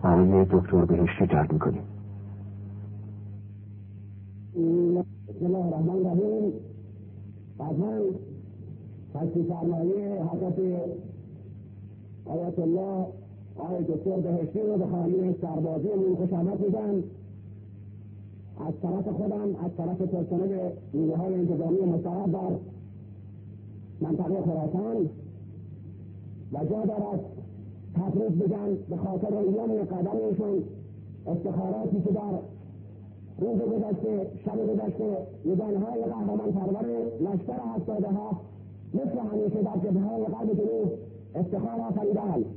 برای دکتر بهشتی جلب میکنیم. بسم الله الرحمن الرحیم. قطعا تشریف فرمایی حضرت آیت الله آقای دکتر بهشتی رو به خانه سربازیمون خوش آمد میگن. از طرف خودم، از طرف پرسنل نیروهای انتظامی مستعد در منطقه خراسان و جا دارد تبریک بگن به خاطر ایام قدمیشون، افتخاراتی که در روز گذشته، شب گذشته نگانهای قهرمان پرور لشکر 77 مثل همیشه در جبهه‌های قلب جنوب افتخار آفریدند.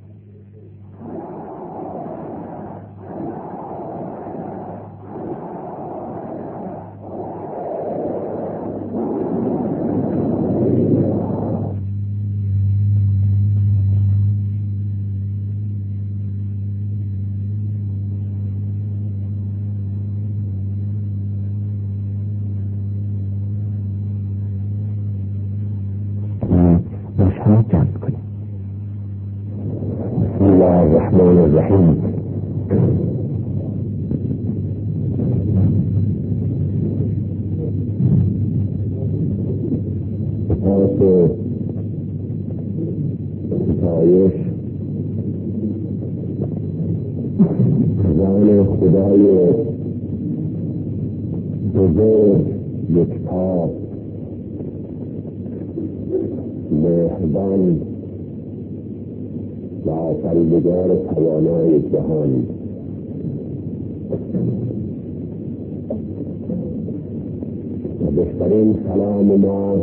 بسم الله الرحمن الرحیم. سپاس ستایش زان خدای بزرگ یکتا مهربان و آفریدگار توانای جهان. و بهترین سلام ما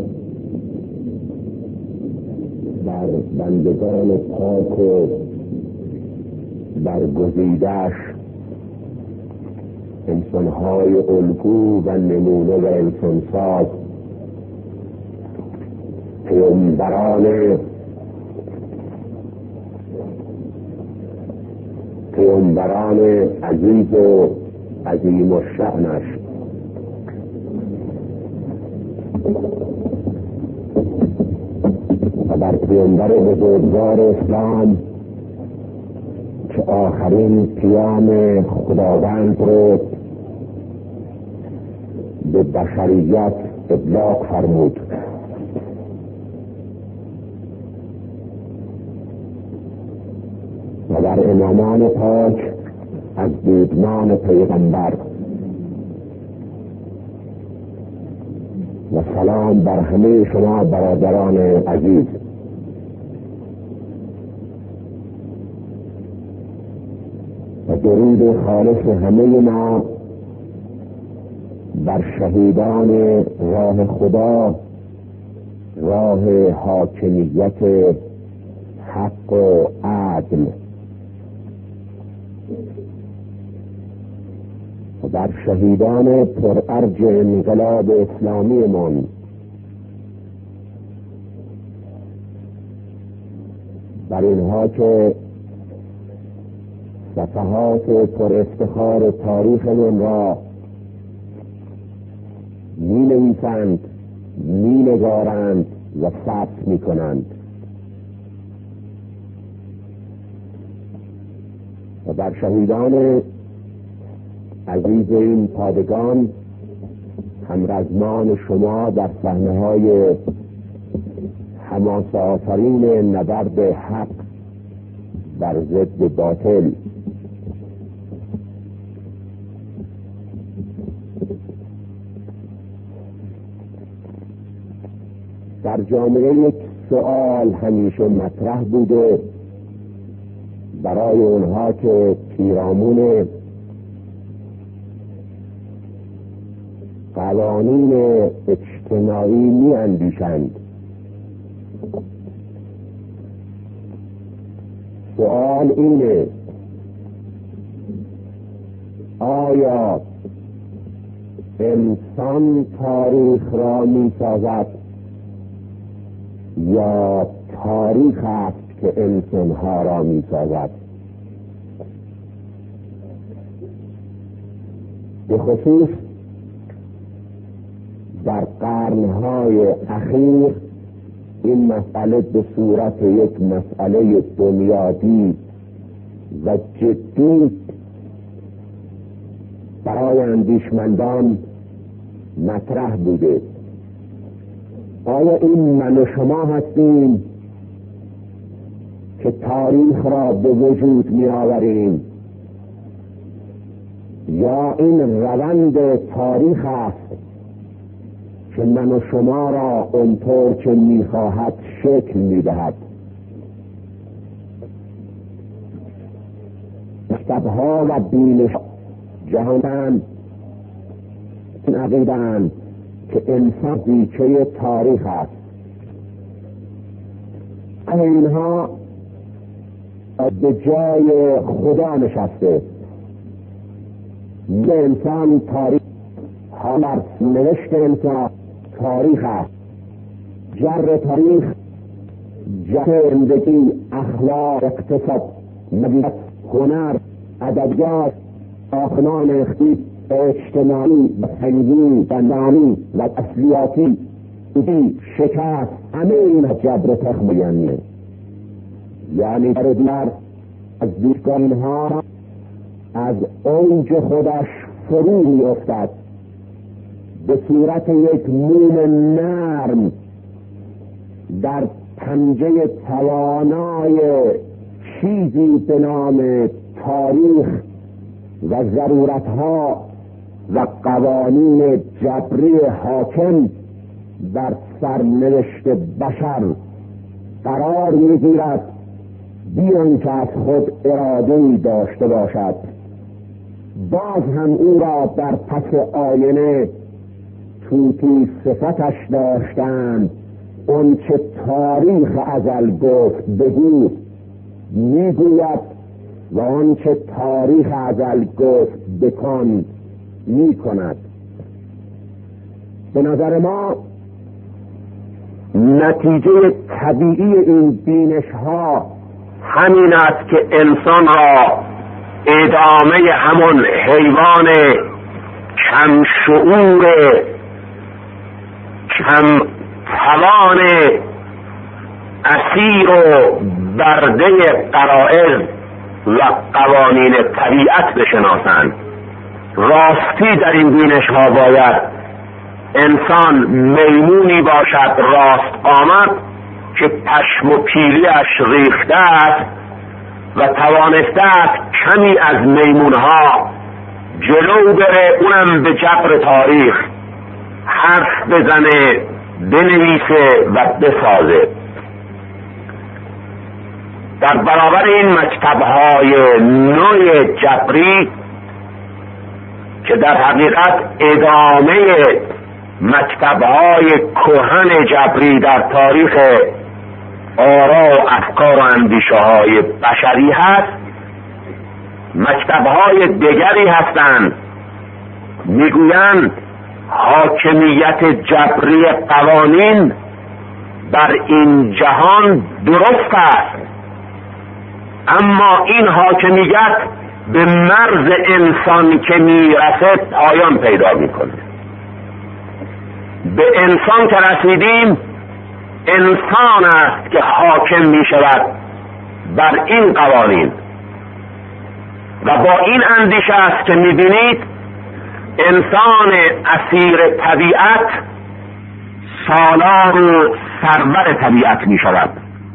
بر بندگان پاک و برگزیده‌اش، انسانهای الگو و نمونه و انسانساز، پیامبران عزیز و عظیم الشأنش. و بر پیامبر بزرگوار اسلام که آخرین پیام خداوند رو به بشریت ابلاغ فرمود. و بر امامان پاک از دودمان پیغمبر. و سلام بر همه شما برادران عزیز. و درود خالص همه ما بر شهیدان راه خدا، راه حاکمیت حق و عدل، و بر شهیدان پرارج انقلاب اسلامی من. بر اینها که صفحات پر افتخار تاریخ من را می نویسند، می نگارند و ثبت می کنند. و بر شهیدان عزیز این پادگان، همرزمان شما در صحنه‌های حماسه آفرین نبرد حق بر ضد باطل. در جامعه یک سؤال همیشه مطرح بوده برای اونها که پیرامون قوانین اجتماعی می اندیشند. سؤال اینه: آیا انسان تاریخ را می سازد یا تاریخ است که انسانها را می سازد؟ به خصوص در قرنهای اخیر این مسئله به صورت یک مسئله بنیادی و جدی برای اندیشمندان مطرح بوده. آیا این من و شما هستیم که تاریخ را به وجود می آوریم، یا این روند تاریخ است که من و شما را اونطور که می خواهد شکل می دهد؟ مکتب‌ها و بینش جهانند این عقیده‌اند که انسان بیچه تاریخ است. اینها به جای خدا نشسته. به انسان تاریخ حالت نوشت انسان تاریخ است. جر تاریخ جر زندگی، اخلاق، اقتصاد، مدیریت، هنر، ادبیات، ساختمان اجتماعی، فرهنگی، فنی و تسلیحاتی، شکست، همه این جبر تاریخ میگن. یعنی در دیگر از دیدگاه اینها از اوج خودش فرو میافتد، به صورت یک موم نرم در پنجه توانای چیزی به نام تاریخ و ضرورتها و قوانین جبری حاکم بر سرنوشت بشر قرار میگیرد، بی آنکه از خود اراده‌ای داشته باشد. باز هم او را در پس آینه طوطی صفتش داشتند، اون که تاریخ ازل گفت بگو میگوید و آن که تاریخ ازل گفت بکن میکند. به نظر ما نتیجه طبیعی این بینش ها همین است که انسان را ادامه همون حیوان کم شعور کم توان اسیر و برده غرایز و قوانین طبیعت بشناسند. راستی در این بینش ها باید انسان میمونی باشد راست آمد که پشم و پیلیش ریخته است و توانسته است کمی از میمونها جلو بره، اونم به جبر تاریخ حرف بزنه، بنویسه و بسازه. در برابر این مکتب‌های نوع جبری که در حقیقت ادامه مکتب‌های کهن جبری در تاریخ آرا و افکار و اندیشه‌های بشری هست، مکتب‌های دیگری هستند میگویند حاکمیت جبری قوانین بر این جهان درست است، اما این حاکمیت به مرز انسان که میرسه پایان پیدا میکنه. به انسان که رسیدیم، انسان است که حاکم میشود بر این قوانین و با این اندیشه است که میبینید انسان اسیر طبیعت سالار و سرور طبیعت میشود.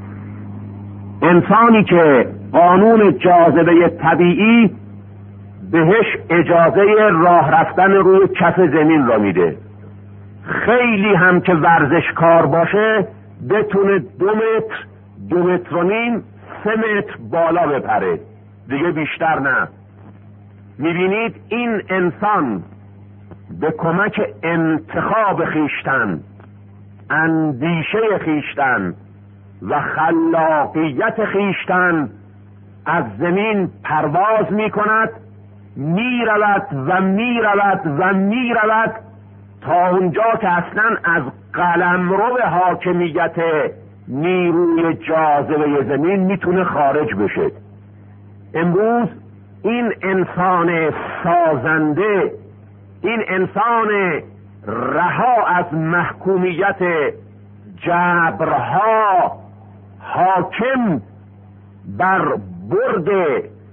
انسانی که قانون جاذبه طبیعی بهش اجازه راه رفتن روی کف زمین را میده. خیلی هم که ورزشکار باشه بتونه 2 متر 2 متر و نیم 3 متر بالا بپره، دیگه بیشتر نه. میبینید این انسان به کمک انتخاب خیشتن، اندیشه خیشتن و خلاقیت خیشتن از زمین پرواز میکند، میرود و میرود و میرود تا اونجا که اصلا از قلمرو حاکمیت نیروی جاذبه زمین میتونه خارج بشه. امروز این انسان سازنده، این انسان رها از محکومیت جبرها، حاکم بر برد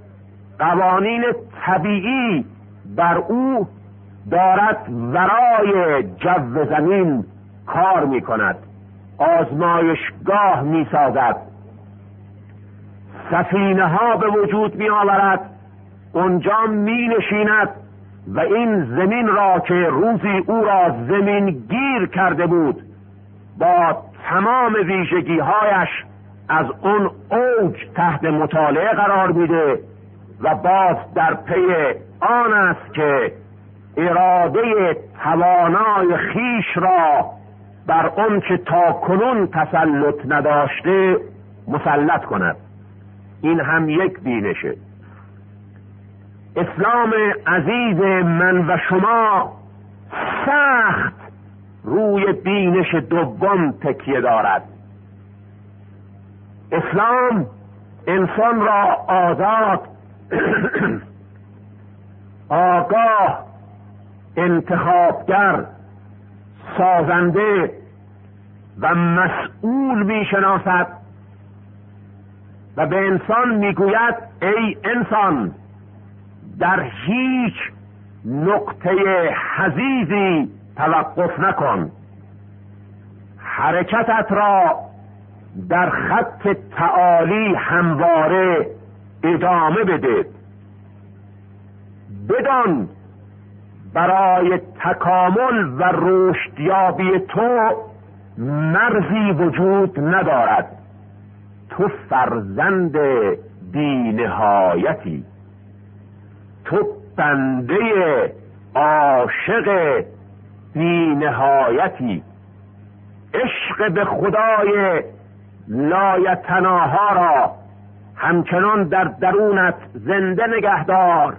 قوانین طبیعی بر او دارد ورای جو زمین کار می کند، آزمایشگاه می سازد، سفینه ها به وجود می آورد، اونجا می نشیند و این زمین را که روزی او را زمین گیر کرده بود با تمام ویژگی هایش از اون اوج تحت مطالعه قرار میده و باز در پی آن است که اراده توانای خیش را بر اون که تا کنون تسلط نداشته مسلط کند. این هم یک بینشه. اسلام عزیز من و شما سخت روی بینش دوم تکیه دارد. اسلام انسان را آزاد، آگاه، انتخابگر، سازنده و مسئول می شناسد و به انسان می گوید ای انسان، در هیچ نقطه حضیضی توقف نکن، حرکتت را در خط تعالی همواره ادامه بده. بدان برای تکامل و رشدیابی تو مرزی وجود ندارد. تو فرزند بی نهایتی، تو بنده عاشق بی نهایتی. عشق به خدای لایتناها را همچنان در درونت زنده نگهدار.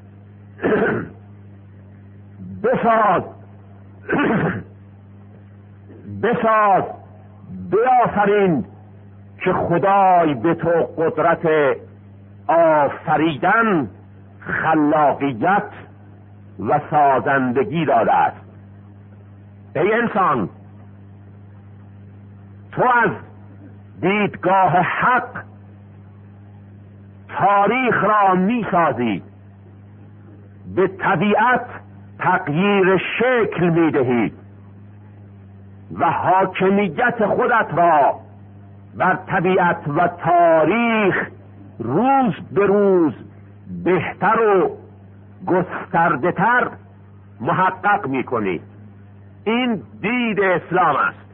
بساز بیافرین که خدای به تو قدرت آفریدن، خلاقیت و سازندگی داده است. ای انسان، تو از دیدگاه حق تاریخ را می سازی، به طبیعت تغییر شکل می دهی و حاکمیت خودت را بر طبیعت و تاریخ روز به روز بهتر و گسترده تر محقق می کنی. این دید اسلام است.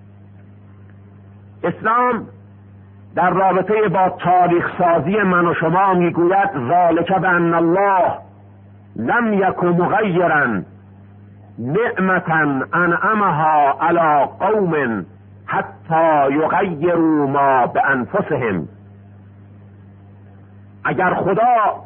اسلام در رابطه با تاریخ سازی من و شما می گوید ذالک بأن الله لم یکن مغیرا نعمتا انعمها علی قوم حتی یغیروا ما بانفسهم. اگر خدا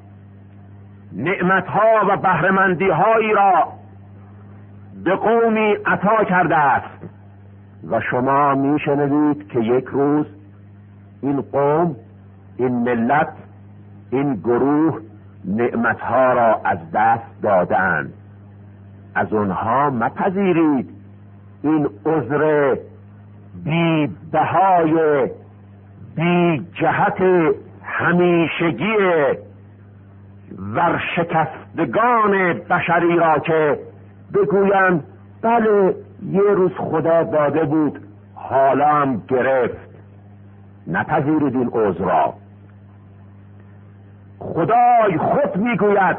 نعمتها و بهره‌مندی‌هایی را به قومی عطا کرده است و شما میشنوید که یک روز این قوم، این ملت، این گروه نعمتها را از دست دادند، از اونها مپذیرید این عذر بی بهای بی جهت همیشگی ورشکستگان بشری را که بگویند بله یه روز خدا داده بود حالا هم گرفت. نپذیرید این عذر را. خدای خود میگوید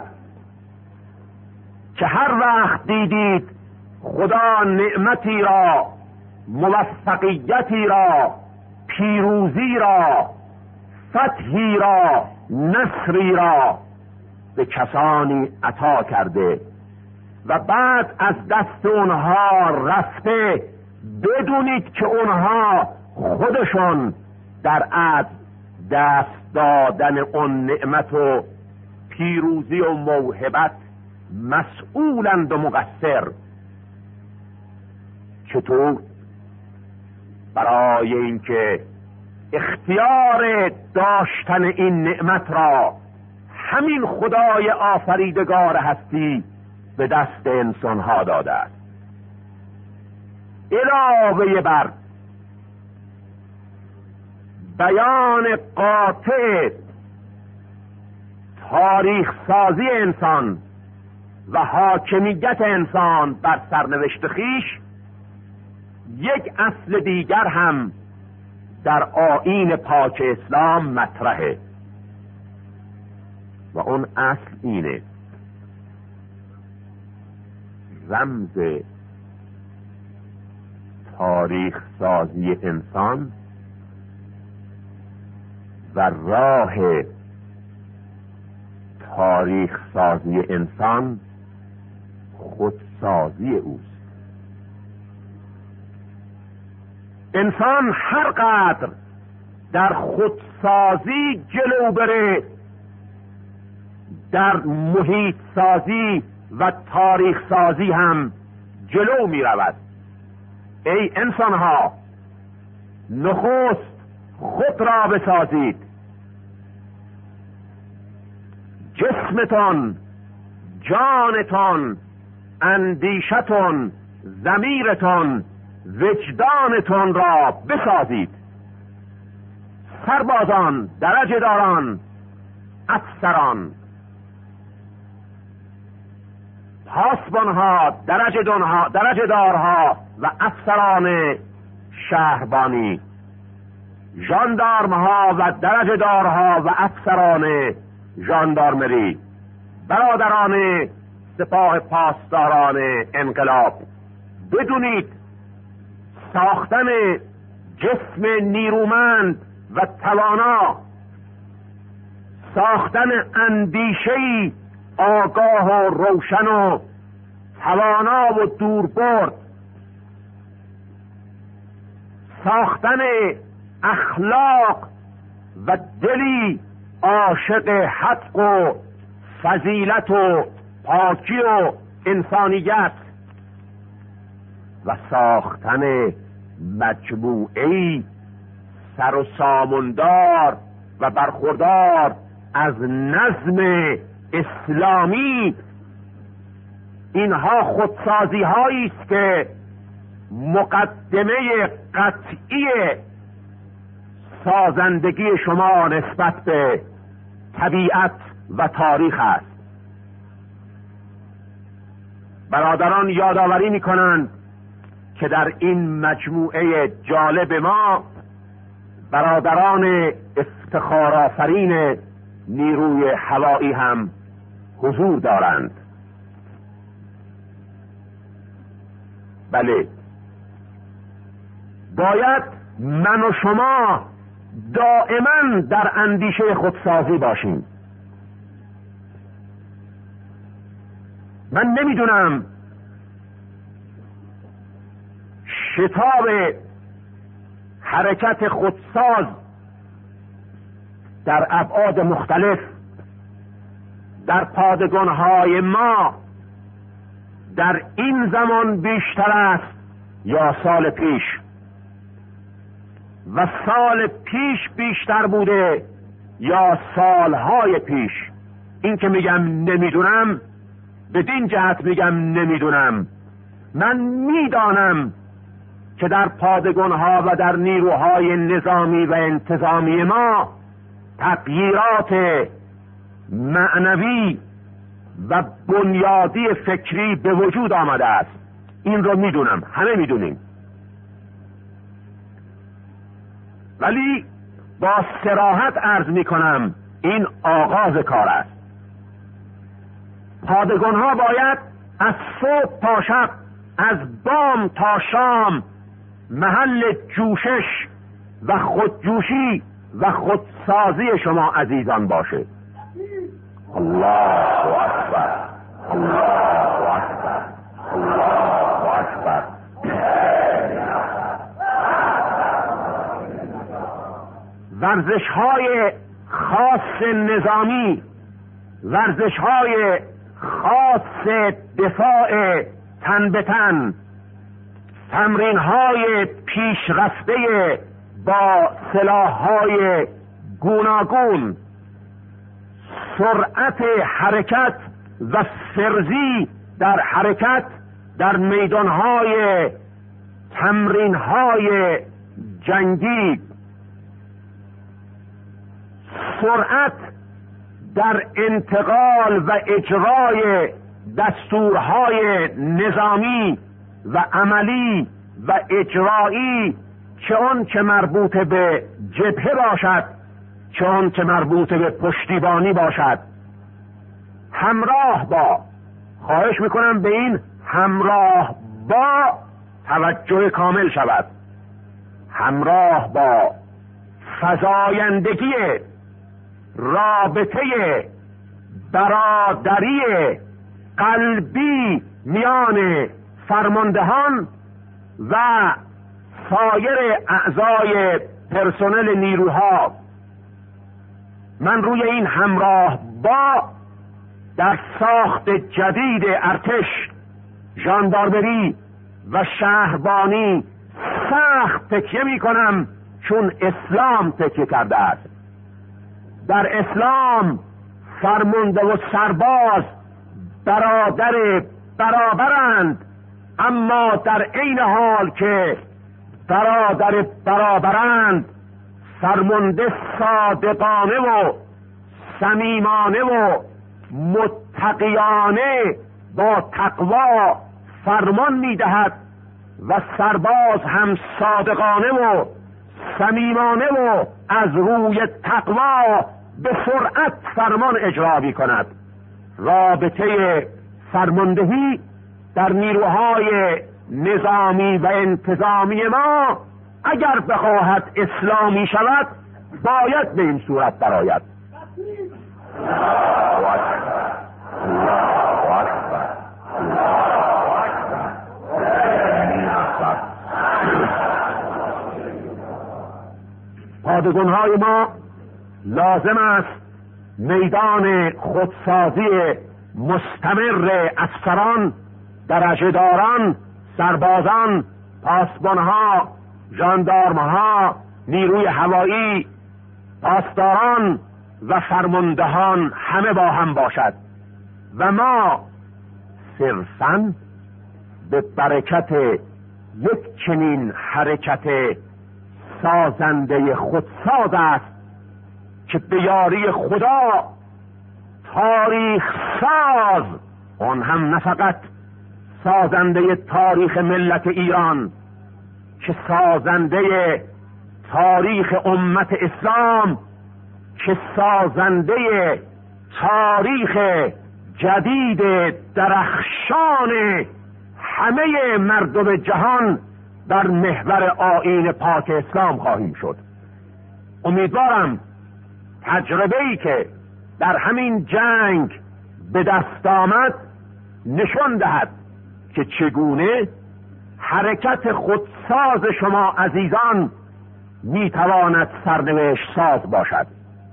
که هر وقت دیدید خدا نعمتی را، موفقیتی را، پیروزی را، فتحی را، نصری را به کسانی عطا کرده و بعد از دست اونها رفته، بدونید که اونها خودشون در از دست دادن اون نعمت و پیروزی و موهبت مسئولند و مقصر. چطور؟ برای اینکه اختیار داشتن این نعمت را همین خدای آفریدگار هستی به دست انسان ها داده است. علاوه بر بیان قاطع تاریخ سازی انسان و حاکمیت انسان بر سرنوشت خویش، یک اصل دیگر هم در آیین پاک اسلام مطرحه و اون اصل اینه: رمز تاریخ سازی انسان و راه تاریخ سازی انسان خودسازی اوست. انسان هر قدر در خودسازی جلو بره، در محیط سازی و تاریخ سازی هم جلو می رود. ای انسان ها، نخست خود را بسازید. جسمتان، جانتان، اندیشتان، ضمیرتان، وجدانتان را بسازید. سربازان، درجه داران، افسران، پاسبانها، درجه دارها و افسران شهربانی، ژاندارمها و درجه دارها و افسران ژاندارمری، برادران سپاه پاسداران انقلاب، بدونید ساختن جسم نیرومند و توانا، ساختن اندیشه‌ای آگاه و روشن و توانا و دوربرد، ساختن اخلاق و دلی عاشق حق و فضیلت و پاکی و انسانیت و ساختن مجموعه‌ای سر و ساماندار و برخوردار از نظم اسلامی، اینها خودسازی هایی است که مقدمه قطعی سازندگی شما نسبت به طبیعت و تاریخ است. برادران یادآوری می‌کنند که در این مجموعه جالب ما برادران افتخارآفرین نیروی هوایی هم حضور دارند. بله، باید من و شما دائما در اندیشه خودسازی باشیم. من نمیدونم شتاب حرکت خودساز در ابعاد مختلف در پادگان‌های ما در این زمان بیشتر است یا سال پیش، و سال پیش بیشتر بوده یا سالهای پیش. این که میگم نمیدونم، بدین جهت میگم نمیدونم. من میدانم که در پادگان‌ها و در نیروهای نظامی و انتظامی ما تغییرات معنوی و بنیادی فکری به وجود آمده است. این رو میدونم، همه میدونیم. ولی با صراحت عرض میکنم این آغاز کار است. پادگان‌ها باید از صبح تا شب، از بام تا شام محل جوشش و خودجوشی و خودسازی شما عزیزان باشه. الله اکبر، الله اکبر، الله اکبر. ورزش‌های خاص نظامی، ورزش‌های خاص دفاع تن به تن، تمرین‌های پیشرفته با سلاح‌های گوناگون، سرعت حرکت و فرزی در حرکت در میدان‌های تمرین‌های جنگی، سرعت در انتقال و اجرای دستورهای نظامی و عملی و اجرایی، چه آن که مربوط به جبهه باشد چه آن که مربوط به پشتیبانی باشد، همراه با، خواهش میکنم به این همراه با توجه کامل شود، همراه با فزایندگی رابطه برادری قلبی میان فرماندهان و سایر اعضای پرسنل نیروها، من روی این همراه با در ساخت جدید ارتش، ژاندارمری و شهربانی سخت تکیه می کنم، چون اسلام تکیه کرده است. در اسلام فرمانده و سرباز برابرند، اما در عین حال که برابرند، فرمانده صادقانه و صمیمانه و متقیانه با تقوا فرمان میدهد و سرباز هم صادقانه و صمیمانه و از روی تقوا به سرعت فرمان اجرا می کند. رابطه فرماندهی در نیروهای نظامی و انتظامی ما اگر بخواهد اسلامی شود باید به این صورت درآید. پادگان‌های ما لازم است میدان خودسازی مستمر افسران، درجه‌داران، سربازان، پاسبانها، ژاندارمها، نیروی هوایی، پاسداران و فرماندهان همه با هم باشد و ما صرفاً به برکت یک چنین حرکت سازنده خودساز است که به یاری خدا تاریخ ساز، آن هم نه فقط سازنده تاریخ ملت ایران، که سازنده تاریخ امت اسلام، که سازنده تاریخ جدید درخشان همه مردم جهان در محور آیین پاک اسلام خواهیم شد. امیدوارم تجربه‌ای که در همین جنگ به دست آمد نشان دهد که چگونه حرکت خودساز شما عزیزان میتواند سرنوشت ساز باشد.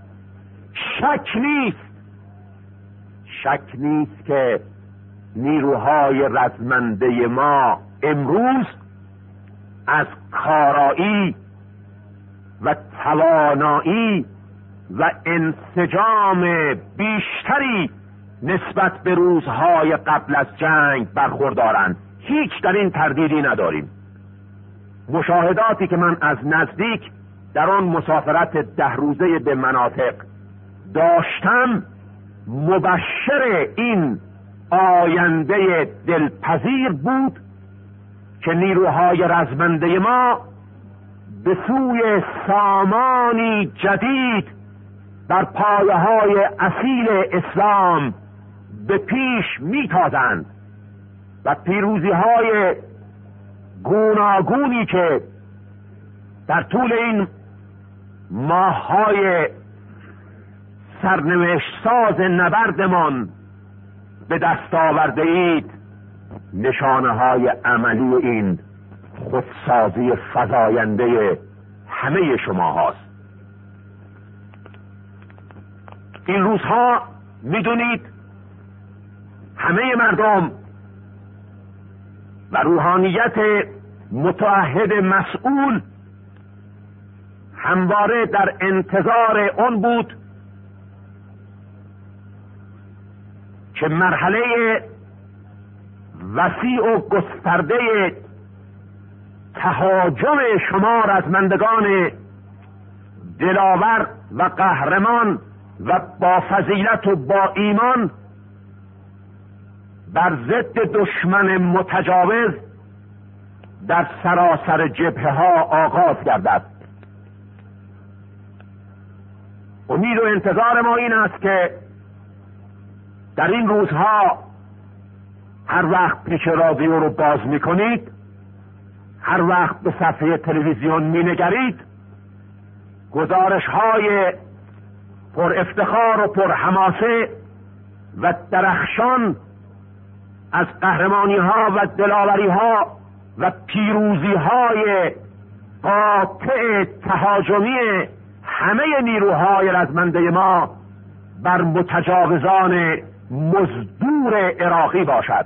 شک نیست که نیروهای رزمنده ما امروز از کارایی و توانایی و انسجام بیشتری نسبت به روزهای قبل از جنگ برخوردارند. هیچ در این تردیدی نداریم. مشاهداتی که من از نزدیک در آن مسافرت 10 روزه به مناطق داشتم مبشر این آینده دلپذیر بود که نیروهای رزمنده ما به سوی سامانی جدید در پایه‌های اصیل اسلام به پیش میتازند و پیروزی‌های گوناگونی که در طول این ماه‌های سرنوشت ساز نبردمان به دست آورده اید نشانه‌های عملی این خودسازی فزاینده همه شما هاست. این روزها میدونید همه مردم و روحانیت متعهد مسئول همواره در انتظار آن بود که مرحله وسیع و گسترده تهاجم شما رزمندگان دلاور و قهرمان و با فضیلت و با ایمان بر ضد دشمن متجاوز در سراسر جبهه ها آغاز گردد. امید و انتظار ما این است که در این روزها هر وقت پیش رادیو رو باز میکنید، هر وقت به صفحه تلویزیون مینگرید، گزارش های پر افتخار و پر حماسه و درخشان از قهرمانی ها و دلاوری ها و پیروزی های قاطع تهاجمی همه نیروهای رزمنده ما بر متجاوزان مزدور عراقی باشد.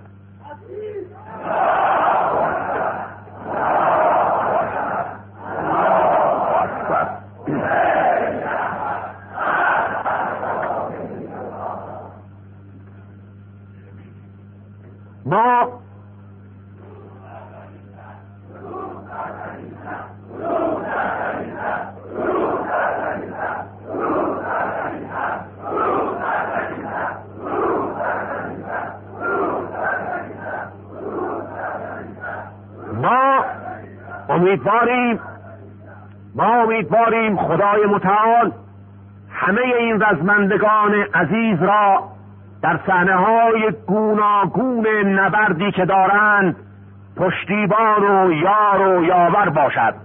ما امیدواریم خدای متعال همه این رزمندگان عزیز را در صحنه‌های گوناگون نبردی که دارند پشتیبان و یار و یاور باشد.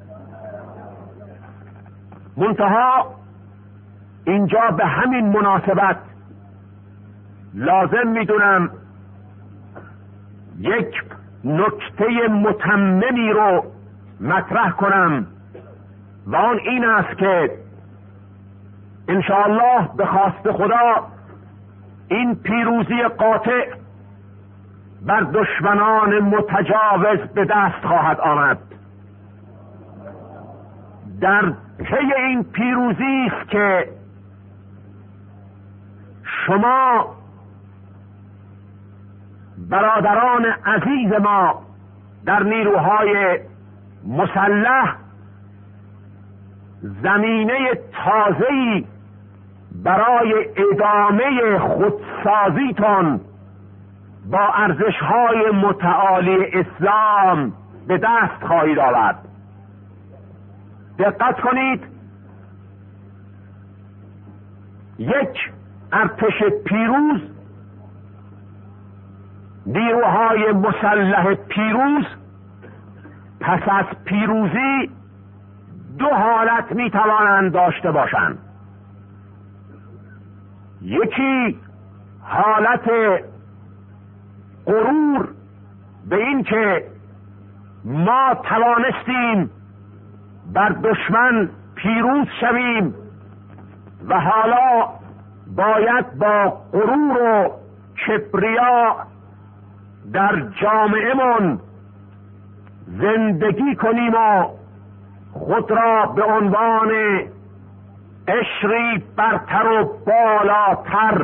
منتها اینجا به همین مناسبت لازم میدونم یک نکته متممی رو مطرح کنم و آن این است که انشاءالله به خواست خدا این پیروزی قاطع بر دشمنان متجاوز به دست خواهد آمد. در پی این پیروزی است که شما برادران عزیز ما در نیروهای مسلح زمینه تازه‌ای برای ادامه خودسازیتان با ارزش‌های متعالی اسلام به دست خواهید آورد. دقت کنید، یک ارتش پیروز، نیروهای مسلح پیروز پس از پیروزی دو حالت میتوانند داشته باشند. یکی حالت غرور به این که ما توانستیم بر دشمن پیروز شویم و حالا باید با غرور و کبریا در جامعه‌مون زندگی کنیم و خود را به عنوان قشری برتر و بالاتر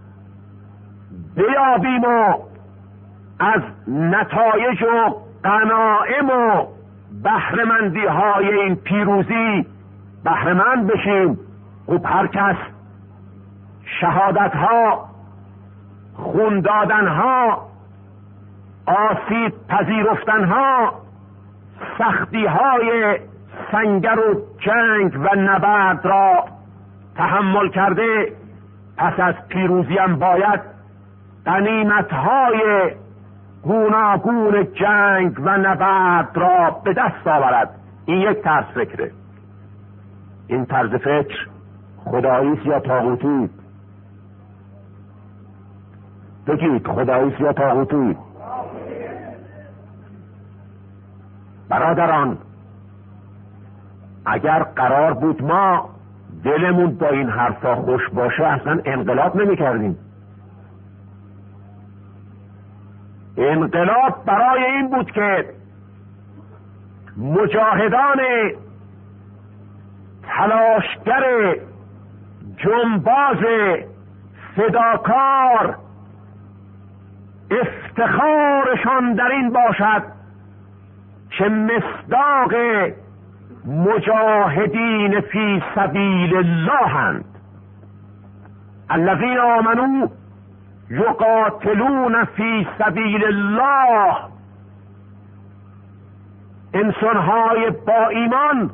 بیابیم و از نتایج و غنایم و بهره‌مندی های این پیروزی بهره‌مند بشیم. خب هر کس شهادت ها، خون دادن ها، آسیب پذیرفتن ها، سختی های سنگر و جنگ و نبرد را تحمل کرده، پس از پیروزی هم باید غنیمت های گوناگون جنگ و نبرد را به دست آورد. این یک طرز فکره. این طرز فکر خداییست یا طاغوتی؟ بگید خداییست یا طاغوتی؟ برادران، اگر قرار بود ما دلمون با این حرفا خوش باشه اصلا انقلاب نمی کردیم. انقلاب برای این بود که مجاهدان تلاشگر جنباز فداکار افتخارشان در این باشد که مصداق مجاهدین فی سبیل الله‌اند. الذین آمنوا یقاتلون فی سبیل الله، انسانهای با ایمان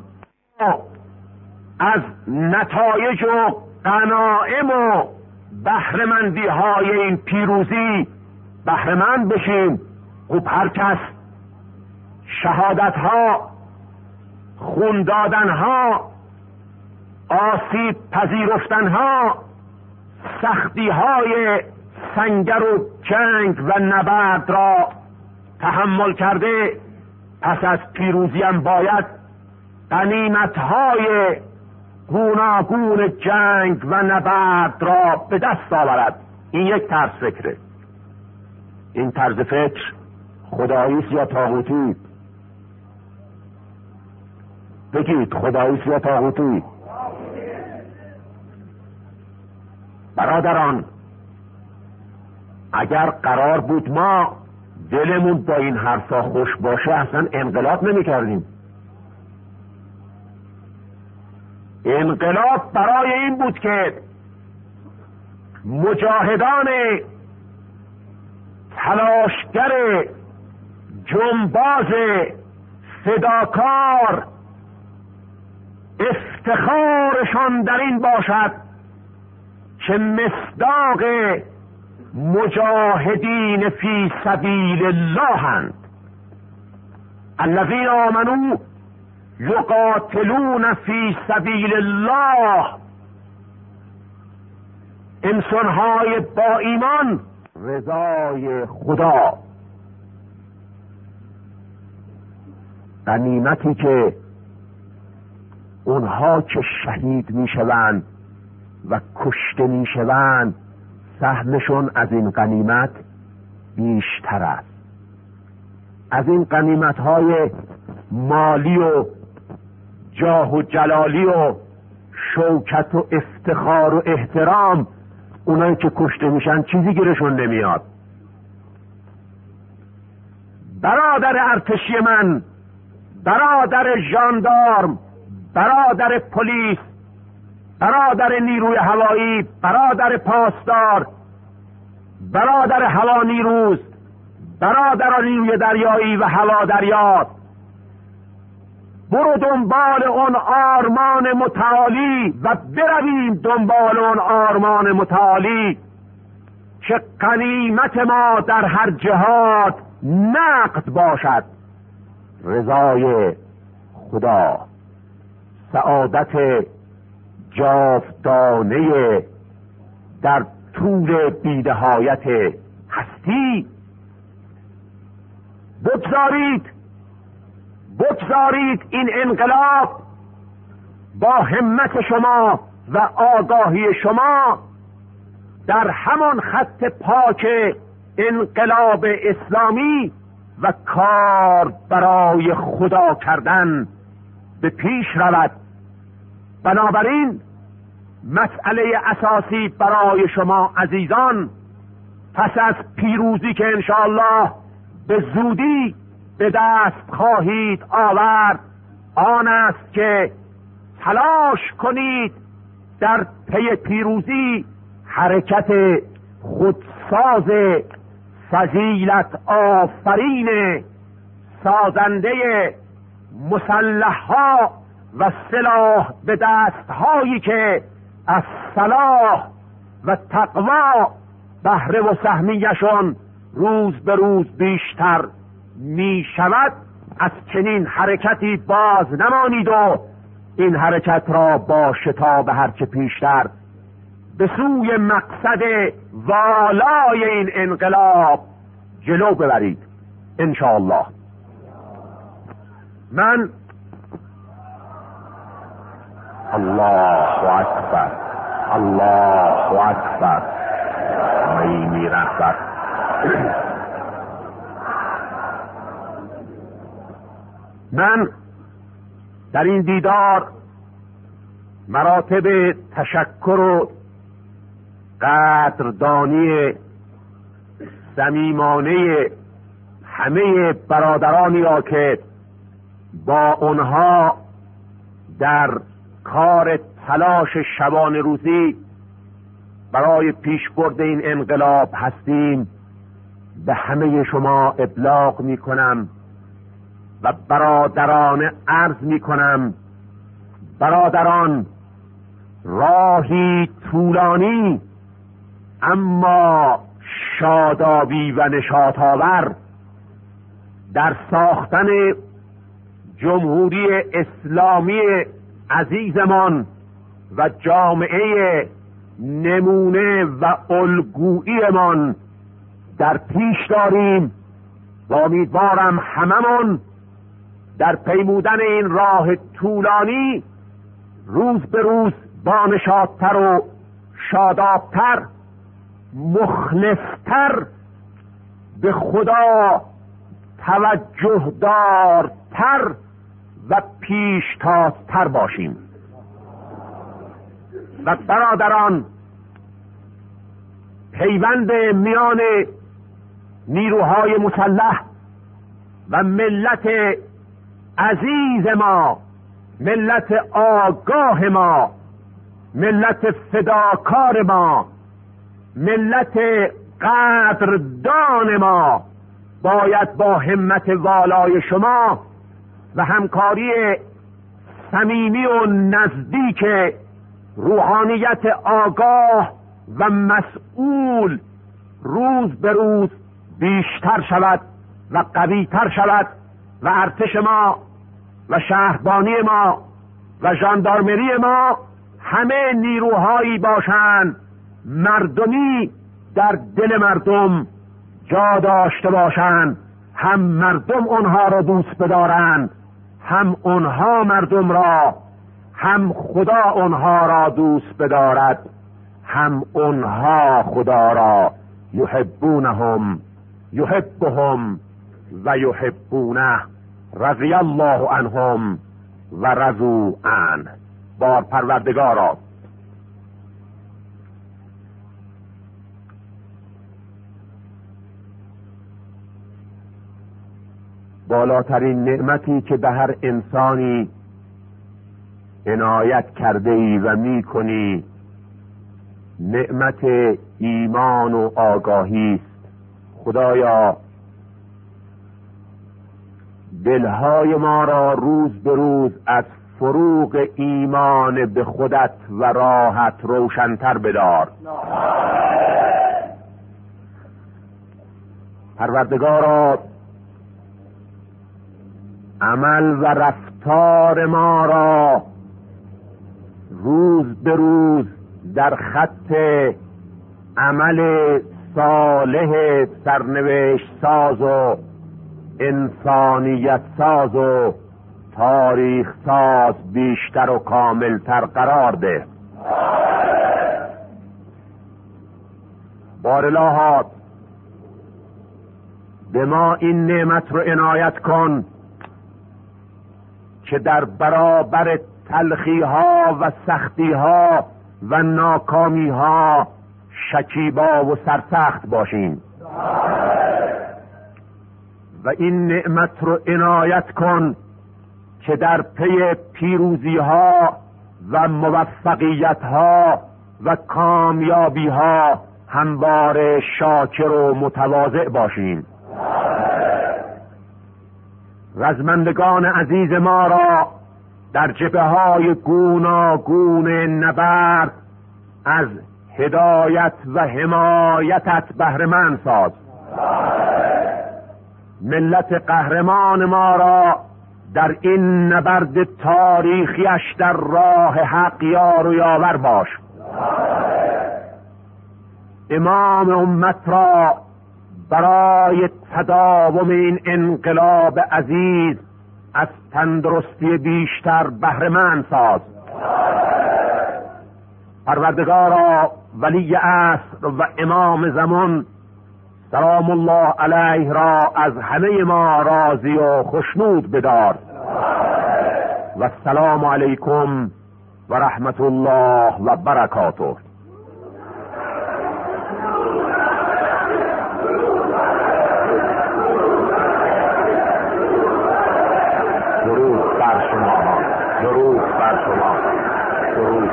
از نتایج و غنایم و بهره‌مندی های این پیروزی بهره‌مند بشیم. خب هر کس شهادت ها، خون دادن ها، آسیب پذیرفتن ها، سختی های سنگر و جنگ و نبرد را تحمل کرده، پس از پیروزی هم باید غنیمت های گوناگون جنگ و نبرد را به دست آورد. این یک طرز فکره. این طرز فکر خداییست یا طاغوتی؟ بگید خداییست یا طاغوتی؟ برادران، اگر قرار بود ما دلمون با این حرفا خوش باشه اصلا انقلاب نمی کردیم. انقلاب برای این بود که مجاهدان تلاشگر جنباز فداکار افتخارشان در این باشد که مصداق مجاهدین فی سبیل الله‌اند. الذین آمنوا یقاتلون فی سبیل الله، انسانهای با ایمان رضای خدا. غنیمتی که اونها که شهید میشوند و کشته میشوند سهمشون از این غنیمت بیشتر است. از این غنیمت‌های مالی و جاه و جلالی و شوکت و افتخار و احترام، اونایی که کشته میشن چیزی گیرشون نمیاد. برادر ارتشی من، برادر ژاندارم، برادر پلیس، برادر نیروی هوایی، برادر پاسدار، برادر هوا نیروز، برادر نیروی دریایی و هوا دریات، برو دنبال اون آرمان متعالی و برویم دنبال اون آرمان متعالی که غنیمت ما در هر جهاد نقد باشد. رضای خدا، سعادت جاودانه در طول بی‌نهایت هستی. بگذارید این انقلاب با همت شما و آگاهی شما در همان خط پاک انقلاب اسلامی و کار برای خدا کردن به پیش رود. بنابراین مسئله اساسی برای شما عزیزان پس از پیروزی که انشاءالله به زودی به دست خواهید آورد آن است که تلاش کنید در پی پیروزی حرکت خودساز فضیلت آفرین سازنده مسلح‌ها و سلاح به دست‌هایی که از صلاح و تقوا بهره و سهمیشون روز به روز بیشتر می شود، از چنین حرکتی باز نمانید و این حرکت را با شتاب هرچه پیشتر به سوی مقصد والای این انقلاب جلو ببرید انشاءالله. من الله اکبر، الله اکبر، عینی رهبر. من در این دیدار مراتب تشکر و قدردانی صمیمانه همه برادرانی را که با اونها در کار تلاش شبانه روزی برای پیشبرد این انقلاب هستیم به همه شما ابلاغ می کنم و برادرانه عرض می کنم: برادران، راهی طولانی اما شادابی و نشاط‌آور در ساختن جمهوری اسلامی عزیزمان و جامعه نمونه و الگوییمان در پیش داریم و امیدوارم هممون در پیمودن این راه طولانی روز به روز با نشاط‌تر و شادابتر، مخلصتر، به خدا توجه دارتر و پیشتازتر باشیم. و برادران، پیوند میان نیروهای مسلح و ملت عزیز ما، ملت آگاه ما، ملت فداکار ما، ملت قدردان ما باید با همت والای شما و همکاری صمیمی و نزدیک روحانیت آگاه و مسئول روز به روز بیشتر شود و قویتر شود و ارتش ما و شهربانی ما و ژاندارمری ما همه نیروهایی باشند مردمی در دل مردم جا داشته باشند، هم مردم اونها را دوست بدارند، هم اونها مردم را، هم خدا اونها را دوست بدارد، هم اونها خدا را. یحبونهم یحبهم و یحبونه، رضی الله عنهم و رضوا عنه. بار پروردگارا، بالاترین نعمتی که به هر انسانی عنایت کرده ای و می کنی نعمت ایمان و آگاهی است. خدایا، دلهای ما را روز به روز از فروغ ایمان به خودت و راحت روشن‌تر بدار. پروردگارا، عمل و رفتار ما را روز به روز در خط عمل صالح سرنوشت ساز و انسانیت ساز و تاریخ ساز بیشتر و کاملتر قرار ده. بارالهات، به ما این نعمت رو عنایت کن که در برابر تلخی ها و سختی ها و ناکامی ها شکیبا و سرسخت باشیم و این نعمت رو عنایت کن که در پی پیروزی ها و موفقیت ها و کامیابی ها همواره شاکر و متواضع باشیم. رزمندگان عزیز ما را در جبهه‌های گوناگون نبرد از هدایت و حمایتت بهره‌مند ساز. ملت قهرمان ما را در این نبرد تاریخیش در راه حق یار و یاور باش. امام امت را برای تداوم این انقلاب عزیز از تندرستی بیشتر بهره‌مند ساز. پروردگارا، ولی عصر و امام زمان سلام الله علیه را از همه ما راضی و خشنود بدار. و السلام علیکم و رحمت الله و برکاته. درود بر شما، درود بر شما، درود